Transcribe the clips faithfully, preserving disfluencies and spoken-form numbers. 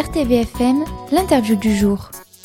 R T V F M, l'interview du jour.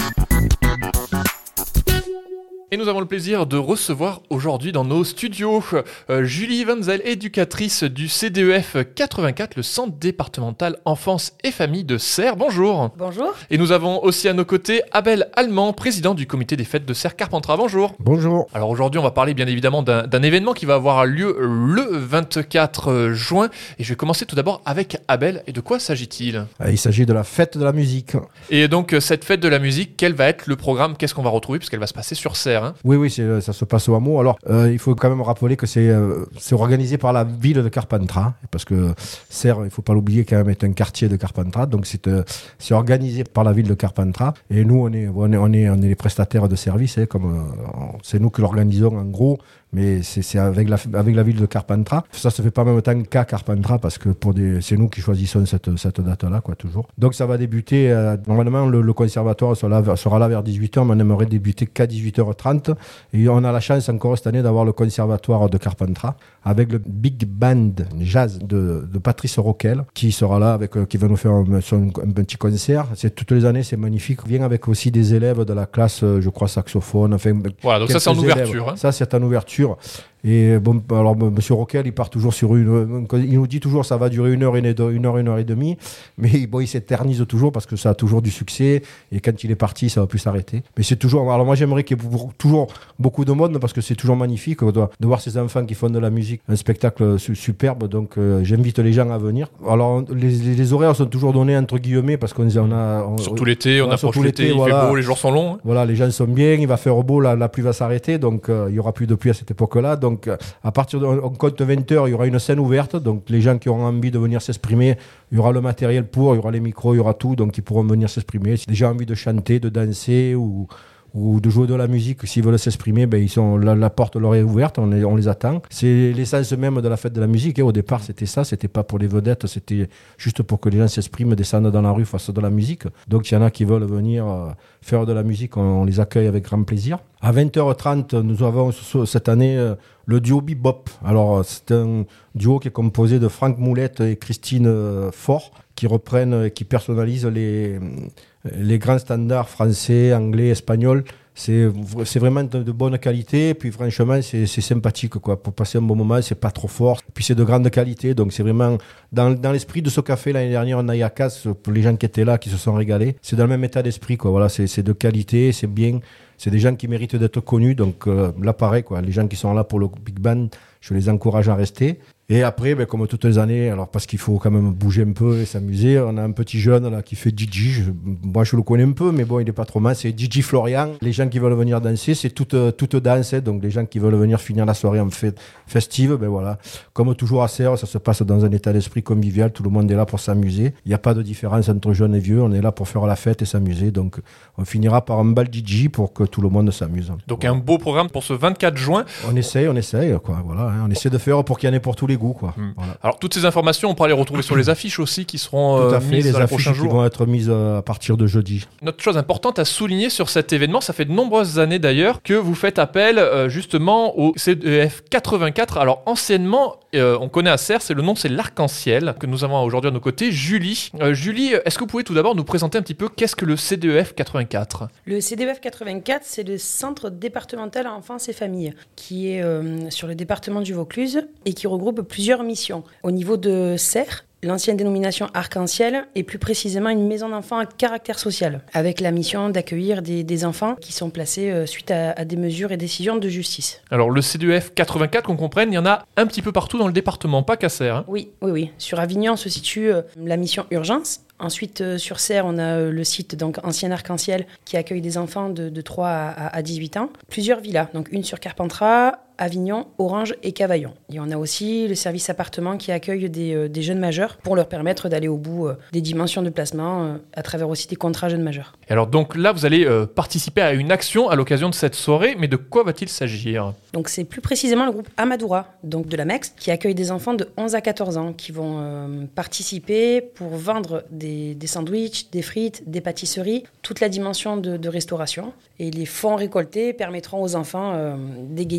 Et nous avons le plaisir de recevoir aujourd'hui dans nos studios euh, Julie Wenzel, éducatrice du C D E F quatre-vingt-quatre, le Centre départemental enfance et famille de Serres. Bonjour. Bonjour. Et nous avons aussi à nos côtés Abel Allemand, président du comité des fêtes de Serres-Carpentras. Bonjour. Bonjour. Alors aujourd'hui, on va parler bien évidemment d'un, d'un événement qui va avoir lieu le vingt-quatre juin. Et je vais commencer tout d'abord avec Abel. Et de quoi s'agit-il ? Il s'agit de la fête de la musique. Et donc cette fête de la musique, quel va être le programme ? Qu'est-ce qu'on va retrouver ? Puisqu'elle va se passer sur Serres. Hein. Oui, oui, c'est, ça se passe au hameau. Alors, euh, il faut quand même rappeler que c'est, euh, c'est organisé par la ville de Carpentras, parce que Serres, il ne faut pas l'oublier, quand même, est un quartier de Carpentras. Donc, c'est, euh, c'est organisé par la ville de Carpentras. Et nous, on est, on est, on est, on est les prestataires de services, hein, comme euh, c'est nous qui l'organisons en gros. Mais c'est, c'est avec, la, avec la ville de Carpentras. Ça se fait pas en même temps qu'à Carpentras, parce que pour des, c'est nous qui choisissons cette, cette date-là, quoi, toujours. Donc ça va débuter, euh, normalement le, le conservatoire sera là, sera là vers dix-huit heures, mais on aimerait débuter qu'à dix-huit heures trente. Et on a la chance encore cette année d'avoir le conservatoire de Carpentras, avec le Big Band Jazz de, de Patrice Roquel, qui sera là, avec, euh, qui va nous faire un, son, un petit concert. C'est toutes les années, c'est magnifique. Il vient avec aussi des élèves de la classe, euh, je crois, saxophone. Enfin, voilà, donc ça c'est en ouverture. Hein. Ça c'est en ouverture. Et bon, alors Monsieur Roquel, il part toujours sur une, il nous dit toujours ça va durer une heure, une, une heure, une heure et demie, mais bon, il s'éternise toujours parce que ça a toujours du succès. Et quand il est parti, ça va plus s'arrêter. Mais c'est toujours. Alors moi, j'aimerais qu'il y ait toujours beaucoup de monde parce que c'est toujours magnifique de, de voir ces enfants qui font de la musique, un spectacle su, superbe. Donc euh, j'invite les gens à venir. Alors les, les horaires sont toujours donnés entre guillemets parce qu'on on a on, surtout l'été, on approche l'été, l'été, il voilà. fait beau, les jours sont longs. Hein. Voilà, les gens sont bien, il va faire beau, la, la pluie va s'arrêter, donc euh, il y aura plus de pluie à cette époque-là. Donc Donc, à partir de, on compte vingt heures, il y aura une scène ouverte. Donc, les gens qui auront envie de venir s'exprimer, il y aura le matériel pour, il y aura les micros, il y aura tout. Donc, ils pourront venir s'exprimer. Si les gens ont envie de chanter, de danser ou, ou de jouer de la musique, s'ils veulent s'exprimer, ben, ils sont, la, la porte leur est ouverte, on les, on les attend. C'est l'essence même de la fête de la musique. Et au départ, c'était ça. C'était pas pour les vedettes, c'était juste pour que les gens s'expriment, descendent dans la rue face de la musique. Donc, il y en a qui veulent venir euh, faire de la musique, on, on les accueille avec grand plaisir. À vingt heures trente, nous avons cette année euh, le duo Bebop. Alors, c'est un duo qui est composé de Franck Moulette et Christine euh, Faure, qui reprennent et qui personnalisent les, les grands standards français, anglais, espagnols. C'est, c'est vraiment de, de bonne qualité. Puis franchement, c'est, c'est sympathique, quoi. Pour passer un bon moment, c'est pas trop fort. Puis c'est de grande qualité. Donc c'est vraiment dans, dans l'esprit de ce café l'année dernière, on a eu à Casse, pour les gens qui étaient là, qui se sont régalés. C'est dans le même état d'esprit, quoi. Voilà, c'est, c'est de qualité, c'est bien. C'est des gens qui méritent d'être connus. Donc euh, là, pareil, quoi. Les gens qui sont là pour le Big Band, je les encourage à rester. Et après, ben, comme toutes les années, alors parce qu'il faut quand même bouger un peu et s'amuser, on a un petit jeune là qui fait Gigi. Je, moi, je le connais un peu, mais bon, il est pas trop mal. C'est Gigi Florian. Les gens qui veulent venir danser, c'est toute toute danse. Hein, donc, les gens qui veulent venir finir la soirée en fête festive, ben voilà. Comme toujours à Serres, ça se passe dans un état d'esprit convivial. Tout le monde est là pour s'amuser. Il n'y a pas de différence entre jeunes et vieux. On est là pour faire la fête et s'amuser. Donc, on finira par un bal Gigi pour que tout le monde s'amuse. Donc, voilà. Un beau programme pour ce vingt-quatre juin. On essaye, on essaye, quoi. Voilà. Hein, on essaie de faire pour qu'il y en ait pour tous les goûts, quoi. Mmh. Voilà. Alors toutes ces informations, on pourra les retrouver sur les affiches aussi qui seront euh, Tout à fait, mises les dans les affiches prochains qui jours. vont être mises euh, à partir de jeudi. Notre chose importante à souligner sur cet événement, ça fait de nombreuses années d'ailleurs que vous faites appel euh, justement au C D E F quatre-vingt-quatre. Alors anciennement, euh, on connaît à Serres, c'est le nom, c'est l'Arc-en-Ciel que nous avons aujourd'hui à nos côtés. Julie, euh, Julie, est-ce que vous pouvez tout d'abord nous présenter un petit peu qu'est-ce que le C D E F quatre-vingt-quatre ? Le C D E F quatre-vingt-quatre, c'est le Centre départemental enfance et famille qui est euh, sur le département du Vaucluse et qui regroupe plusieurs missions. Au niveau de Serres, l'ancienne dénomination Arc-en-Ciel est plus précisément une maison d'enfants à caractère social, avec la mission d'accueillir des, des enfants qui sont placés euh, suite à, à des mesures et décisions de justice. Alors le C D E F quatre-vingt-quatre, qu'on comprenne, il y en a un petit peu partout dans le département, pas qu'à Serres. Hein. Oui, oui, oui. Sur Avignon se situe euh, la mission Urgence. Ensuite, euh, sur Serres, on a euh, le site donc Ancien Arc-en-Ciel qui accueille des enfants de, de trois à, à dix-huit ans. Plusieurs villas, donc une sur Carpentras, Avignon, Orange et Cavaillon. Et on a aussi le service appartement qui accueille des, euh, des jeunes majeurs pour leur permettre d'aller au bout euh, des dimensions de placement euh, à travers aussi des contrats jeunes majeurs. Et alors donc là, vous allez euh, participer à une action à l'occasion de cette soirée, mais de quoi va-t-il s'agir ? Donc c'est plus précisément le groupe Amadoura, donc de la Mex, qui accueille des enfants de onze à quatorze ans qui vont euh, participer pour vendre des, des sandwichs, des frites, des pâtisseries, toute la dimension de, de restauration. Et les fonds récoltés permettront aux enfants euh, d'égayer un petit peu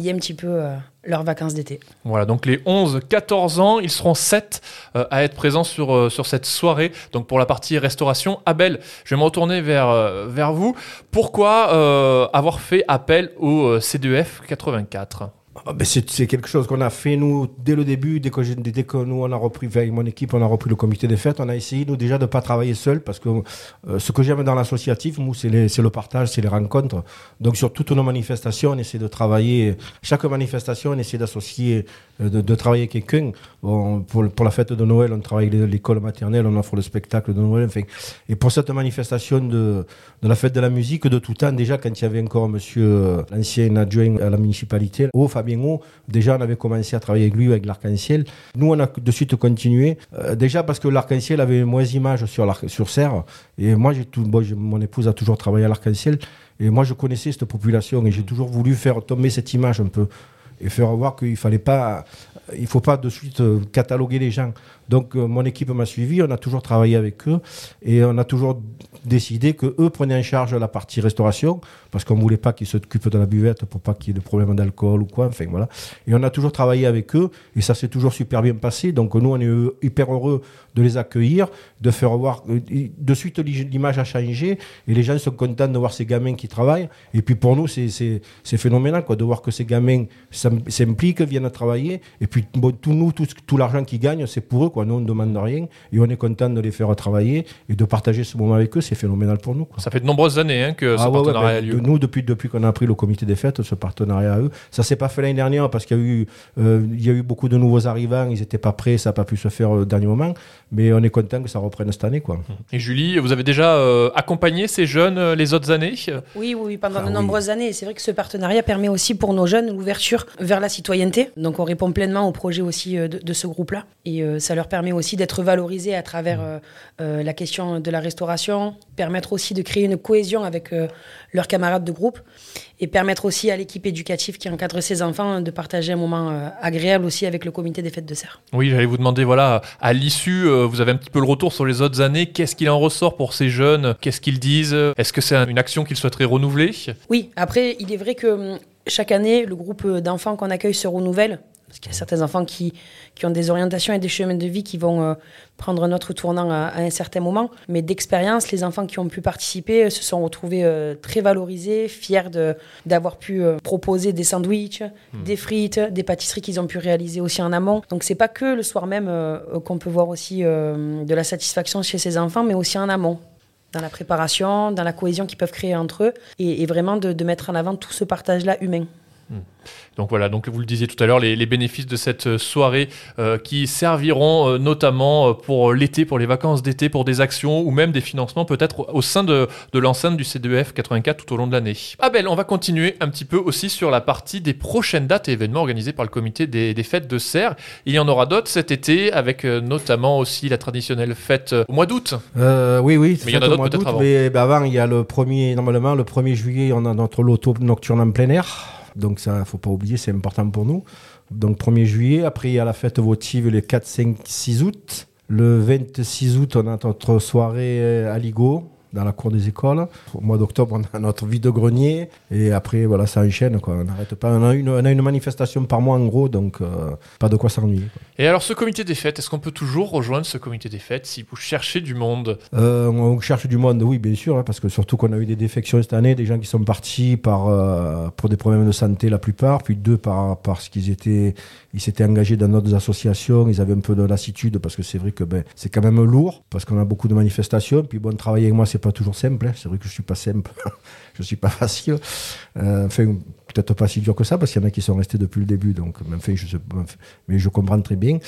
peu euh, leurs vacances d'été. Voilà, donc les onze quatorze ans, ils seront sept euh, à être présents sur, euh, sur cette soirée. Donc pour la partie restauration, Abel, je vais me retourner vers, euh, vers vous. Pourquoi euh, avoir fait appel au euh, C deux F quatre-vingt-quatre ? Ah ben c'est, c'est quelque chose qu'on a fait, nous, dès le début, dès que, j'ai, dès que nous, on a repris, avec mon équipe, on a repris le comité des fêtes, on a essayé, nous, déjà de ne pas travailler seul, parce que euh, ce que j'aime dans l'associatif, nous, c'est, les, c'est le partage, c'est les rencontres. Donc, sur toutes nos manifestations, on essaie de travailler, chaque manifestation, on essaie d'associer, euh, de, de travailler quelqu'un. Bon, pour, pour la fête de Noël, on travaille avec l'école maternelle, on offre le spectacle de Noël, enfin. Et pour cette manifestation de, de la fête de la musique, de tout temps, déjà, quand il y avait encore monsieur, euh, l'ancien adjoint à la municipalité, oh, Fabien, déjà on avait commencé à travailler avec lui, avec l'Arc-en-Ciel. Nous on a de suite continué, euh, déjà parce que l'Arc-en-Ciel avait moins d'image sur, sur Serres, et moi j'ai tout, bon, j'ai, mon épouse a toujours travaillé à l'Arc-en-Ciel, et moi je connaissais cette population, et j'ai toujours voulu faire tomber cette image un peu, et faire voir qu'il fallait pas, il faut pas de suite euh, cataloguer les gens. Donc euh, mon équipe m'a suivi, on a toujours travaillé avec eux, et on a toujours décidé que eux prenaient en charge la partie restauration, parce qu'on voulait pas qu'ils s'occupent de la buvette pour pas qu'il y ait de problèmes d'alcool ou quoi, enfin voilà. Et on a toujours travaillé avec eux, et ça s'est toujours super bien passé. Donc nous on est hyper heureux de les accueillir, de faire voir, de suite l'image a changé, et les gens sont contents de voir ces gamins qui travaillent. Et puis pour nous c'est, c'est, c'est phénoménal quoi, de voir que ces gamins s'impliquent, viennent travailler, et puis bon, tout nous, tout, tout l'argent qu'ils gagnent c'est pour eux quoi. Nous on ne demande rien, et on est content de les faire travailler et de partager ce moment avec eux, c'est phénoménal pour nous quoi. Ça fait de nombreuses années hein, que ah, ce ouais, partenariat ouais, a lieu. De, nous depuis, depuis qu'on a pris le comité des fêtes, ce partenariat à eux, ça s'est pas fait l'année dernière parce qu'il y a eu, euh, il y a eu beaucoup de nouveaux arrivants, ils n'étaient pas prêts, ça n'a pas pu se faire au dernier moment, mais on est content que ça reprenne cette année quoi. Et Julie, vous avez déjà euh, accompagné ces jeunes euh, les autres années ? Oui, oui, oui pendant ah, de nombreuses oui. années. C'est vrai que ce partenariat permet aussi pour nos jeunes l'ouverture vers la citoyenneté. Donc on répond pleinement au projet aussi euh, de, de ce groupe-là. Et euh, ça leur permet aussi d'être valorisés à travers euh, euh, la question de la restauration, permettre aussi de créer une cohésion avec euh, leurs camarades de groupe, et permettre aussi à l'équipe éducative qui encadre ces enfants de partager un moment euh, agréable aussi avec le comité des fêtes de Serres. Oui, j'allais vous demander, voilà, à l'issue, euh, vous avez un petit peu le retour sur les autres années. Qu'est-ce qu'il en ressort pour ces jeunes ? Qu'est-ce qu'ils disent ? Est-ce que c'est une action qu'ils souhaiteraient renouveler ? Oui, après, il est vrai que chaque année, le groupe d'enfants qu'on accueille se renouvelle. Parce qu'il y a certains enfants qui, qui ont des orientations et des chemins de vie qui vont euh, prendre un autre tournant à, à un certain moment. Mais d'expérience, les enfants qui ont pu participer se sont retrouvés euh, très valorisés, fiers de, d'avoir pu euh, proposer des sandwichs, mmh. des frites, des pâtisseries qu'ils ont pu réaliser aussi en amont. Donc c'est pas que le soir même euh, qu'on peut voir aussi euh, de la satisfaction chez ces enfants, mais aussi en amont. Dans la préparation, dans la cohésion qu'ils peuvent créer entre eux, et, et vraiment de, de mettre en avant tout ce partage-là humain. Mmh. Donc voilà, donc vous le disiez tout à l'heure, les, les bénéfices de cette soirée euh, qui serviront euh, notamment pour l'été, pour les vacances d'été, pour des actions ou même des financements peut-être au sein de, de l'enceinte du C deux F quatre-vingt-quatre tout au long de l'année. Abel, on va continuer un petit peu aussi sur la partie des prochaines dates et événements organisés par le comité des, des fêtes de Serres. Il y en aura d'autres cet été avec euh, notamment aussi la traditionnelle fête euh, au mois d'août. Euh, oui, oui. Mais il y en a d'autres peut-être avant. Mais ben, avant, il y a le premier, normalement, le premier juillet, on a notre loto nocturne en plein air. Donc ça, il ne faut pas oublier, c'est important pour nous. Donc premier juillet, après il y a la fête votive les quatre, cinq, six août. Le vingt-six août, on a notre soirée à Ligo, dans la cour des écoles. Au mois d'octobre, on a notre vide-grenier. Et après, voilà, ça enchaîne, quoi. On n'arrête pas. On a, une, on a une manifestation par mois, en gros, donc euh, pas de quoi s'ennuyer, quoi. Et alors, ce comité des fêtes, est-ce qu'on peut toujours rejoindre ce comité des fêtes si vous cherchez du monde ? euh, On cherche du monde, oui, bien sûr, hein, parce que surtout qu'on a eu des défections cette année, des gens qui sont partis par, euh, pour des problèmes de santé, la plupart, puis deux par, parce qu'ils étaient, ils s'étaient engagés dans d'autres associations, ils avaient un peu de lassitude, parce que c'est vrai que ben, c'est quand même lourd, parce qu'on a beaucoup de manifestations, puis bon, travailler avec moi, c'est pas toujours simple, hein. C'est vrai que je suis pas simple, je suis pas facile, euh, enfin peut-être pas si dur que ça parce qu'il y en a qui sont restés depuis le début, donc enfin, je sais, mais je comprends très bien.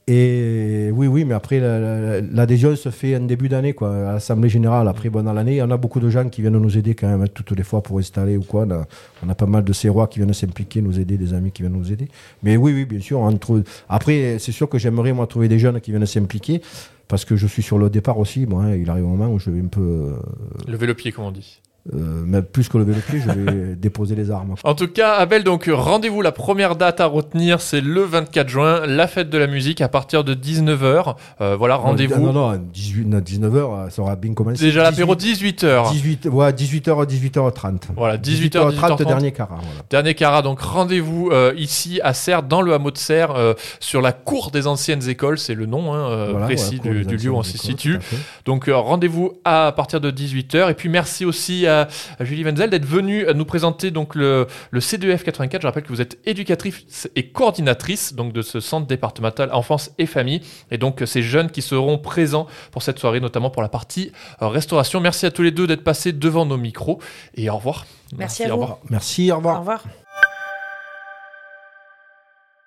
Et oui, oui, mais après la, la, l'adhésion se fait en début d'année, quoi, à l'Assemblée Générale. Après, bon, dans l'année, on a beaucoup de gens qui viennent nous aider quand même toutes les fois pour installer ou quoi. On a, on a pas mal de Serrois qui viennent s'impliquer, nous aider, des amis qui viennent nous aider. Mais oui, oui, bien sûr, on trouve. Après, c'est sûr que j'aimerais moi trouver des jeunes qui viennent s'impliquer parce que je suis sur le départ aussi. Bon, hein, il arrive un moment où je vais un peu euh... lever le pied, comme on dit. euh, même plus que lever le pied, je vais déposer les armes. En tout cas, Abel, donc rendez-vous, la première date à retenir, c'est le vingt-quatre juin, la fête de la musique à partir de dix-neuf heures. Euh, voilà, rendez-vous. Non, non, dix-huit, non, dix-neuf heures, ça aura bien commencé. Déjà l'apéro dix-huit heures. dix-huit, ouais, dix-huit heures, dix-huit heures trente. Voilà, dix-huit heures, dix-huit heures trente, dernier carat. Voilà. Dernier carat, donc rendez-vous euh, ici à Serres, dans le hameau de Serres, euh, sur la cour des anciennes écoles, c'est le nom hein, euh, voilà, précis voilà, du, du lieu où on s'y situe. Donc euh, rendez-vous à partir de dix-huit heures. Et puis merci aussi à, à Julie Wenzel d'être venue nous présenter donc le, le C deux F quatre-vingt-quatre. Je rappelle que vous êtes éducatrice et coordinatrice donc de ce centre départemental enfance et famille. Et donc ces jeunes qui seront présents pour cette soirée, notamment pour la partie euh, restauration. Merci à tous les deux d'être passés devant nos micros. Et au revoir. Merci, Merci à vous. Au revoir. Merci, au revoir. Au revoir.